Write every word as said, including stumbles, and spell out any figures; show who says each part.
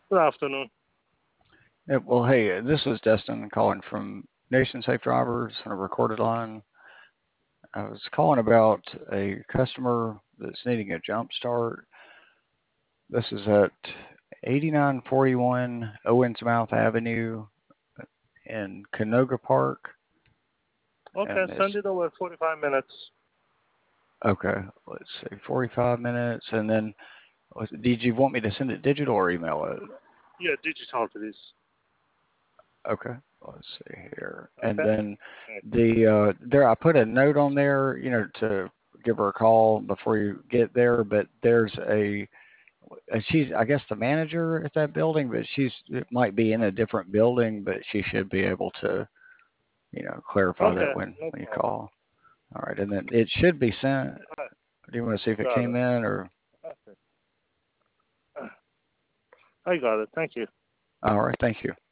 Speaker 1: Good afternoon.
Speaker 2: Yeah, well, hey, this is Destin calling from Nation Safe Drivers on a recorded line. I was calling about a customer that's needing a jump start. This is at eighty-nine forty-one Owens Mouth Avenue in Canoga Park.
Speaker 1: Okay,
Speaker 2: And it's,
Speaker 1: send it over forty-five minutes.
Speaker 2: okay, let's see, forty-five minutes. And then, was- did you want me to send it digital or email it?
Speaker 1: Yeah, digital, please.
Speaker 2: Okay, let's see here. And
Speaker 1: Okay.
Speaker 2: then the uh, there, I put a note on there, you know, to give her a call before you get there. But there's a, uh, she's, I guess, the manager at that building, but she's, it might be in a different building, but she should be able to, you know, clarify
Speaker 1: Okay,
Speaker 2: that when
Speaker 1: no
Speaker 2: when you
Speaker 1: problem.
Speaker 2: call. All right, and then it should be sent.
Speaker 1: All right,
Speaker 2: Do you want to see if it
Speaker 1: got
Speaker 2: came
Speaker 1: it.
Speaker 2: in or?
Speaker 1: Okay. I got it. Thank you.
Speaker 2: All right, thank you.